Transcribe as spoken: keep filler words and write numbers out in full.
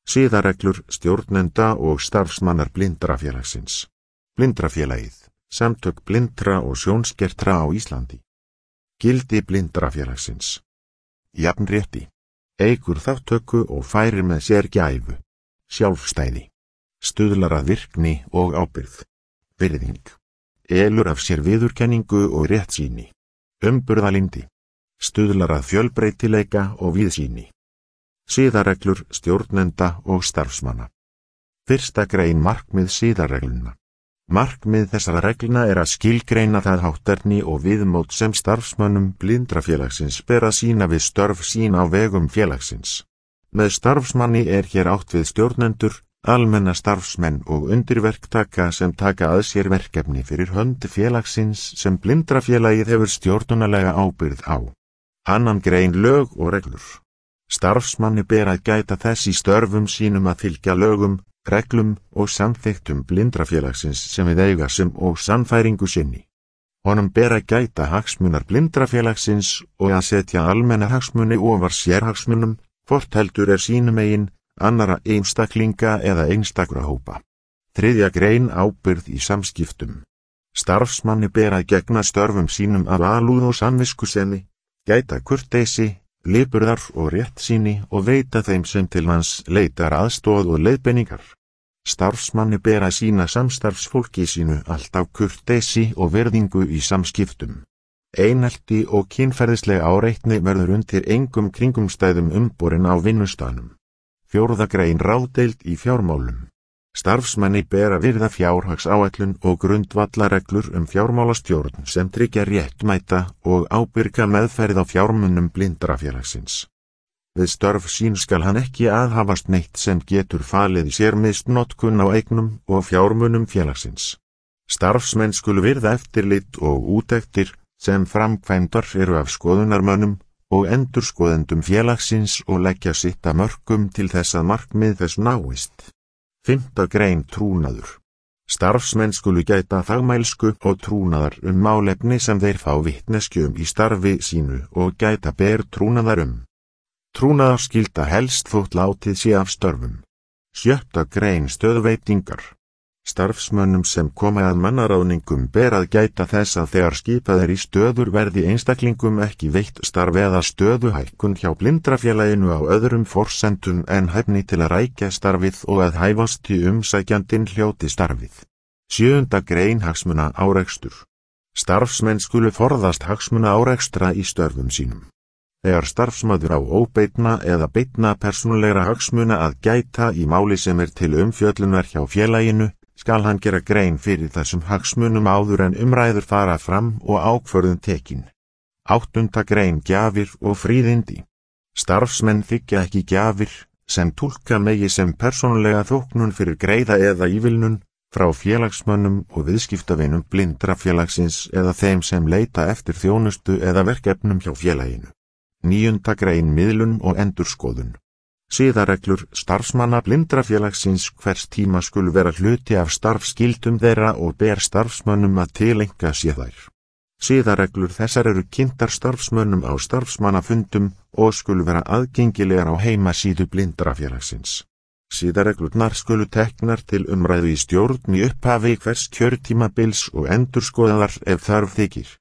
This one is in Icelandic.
Siðareglur stjórnenda og starfsmannar Blindrafélagsins. Blindrafélagið, samtök blindra og sjónskertra á Íslandi. Gildi Blindrafélagsins. Jafnrétti. Eykur þátttöku og færir með sér gæfu. Sjálfstæði. Stuðlar að virkni og ábyrgð. Virðing. Elur af sér viðurkenningu og réttsýni. Umburðalindi. Stuðlar að fjölbreytileika og víðsýni. Siðareglur stjórnenda og starfsmanna. Fyrsta grein markmið siðaregluna. Markmið þessara reglna er að skilgreina það hátterni og viðmót sem starfsmönnum Blindrafélagsins ber að sýna við störf sín á vegum félagsins. Með starfsmanni er hér átt við stjórnendur, almenna starfsmenn og undirverktaka sem taka að sér verkefni fyrir hönd félagsins sem Blindrafélagið hefur stjórnunarlega ábyrgð á. Annan grein lög og reglur. Starfsmanni ber að gæta þess í störfum sínum að fylgja lögum, reglum og samþykktum Blindrafélagsins sem við eiga sem og sannfæringu sinni. Honum ber að gæta hagsmunar Blindrafélagsins og að setja almenna hagsmuni ofar sérhagsmunum, hvort heldur er sínum eigin, annara einstaklinga eða einstakra hópa. Þriðja grein ábyrgð í samskiptum. Starfsmanni ber að gegna störfum sínum af alúð og samviskusemi, gæta kurteisi, lipurðar og réttsýni og veita þeim sem til hans leitar aðstoð og leiðbeiningar. Starfsmanni ber að sýna samstarfsfólki sínu alltaf kurteisi og virðingu í samskiptum. Einelti og kynferðisleg áreitni verður undir engum kringumstæðum umborin á vinnustaðnum. Fjórða grein ráðdeild í fjármálum. Starfsmanni ber að virða fjárhagsáætlun og grundvallareglur um fjármálastjórn sem tryggja réttmæta og ábyrga meðferð á fjármunum Blindrafélagsins. Við störf sín skal hann ekki aðhafast neitt sem getur falið í sér misnotkun á eignum og fjármunum félagsins. Starfsmenn skulu virða eftirlit og úttektir sem framkvæmdar eru af skoðunarmönnum og endurskoðendum félagsins og leggja sitt að mörkum til þess að markmið þess náist. Fimmta grein trúnaður. Starfsmenn skulu gæta fagmælsku og trúnaðar um málefni sem þeir fá vitneskju um í starfi sínu og gæta ber trúnaðar um. Trúnaðarskylda helst þótt látið sé af störfum. Sjötta grein stöðveitingar. Starfsmönnum sem koma að mannaráðningum ber að gæta þess að þegar skipað er í stöður verði einstaklingum ekki veitt starf eða stöðuhækkun hjá Blindrafélaginu á öðrum forsendum en hæfni til að rækja starfið og að hæfasti umsækjandinn hljóti starfið. Sjöunda grein hagsmuna árekstur. Starfsmenn skulu forðast hagsmuna árekstra í störfum sínum. Þegar starfsmaður á óbeinna eða beinna persónulegra hagsmuna að gæta í máli sem er til umfjöllunar hjá félaginu, skal hann gera grein fyrir þessum hagsmunum áður en umræður fara fram og ákvörðun tekin. Áttunda grein gjafir og fríðindi. Starfsmenn þiggja ekki gjafir sem túlka megi sem persónulega þóknun fyrir greiða eða ívilnun frá félagsmönnum og viðskiptavinum Blindrafélagsins eða þeim sem leita eftir þjónustu eða verkefnum hjá félaginu. Níunda grein miðlun og endurskoðun. Siðareglur starfsmanna Blindrafélagsins hvers tíma skulu vera hluti af starfskyldum þeirra og ber starfsmönnum að tileinka sér þær. Siðareglur þessar eru kynntar starfsmönnum á starfsmannafundum og skulu vera aðgengilegar á heimasíðu Blindrafélagsins. Siðareglurnar skulu teknar til umræðu í stjórn í upphafi hvers kjörtímabils og endurskoðaðar ef þörf þykir.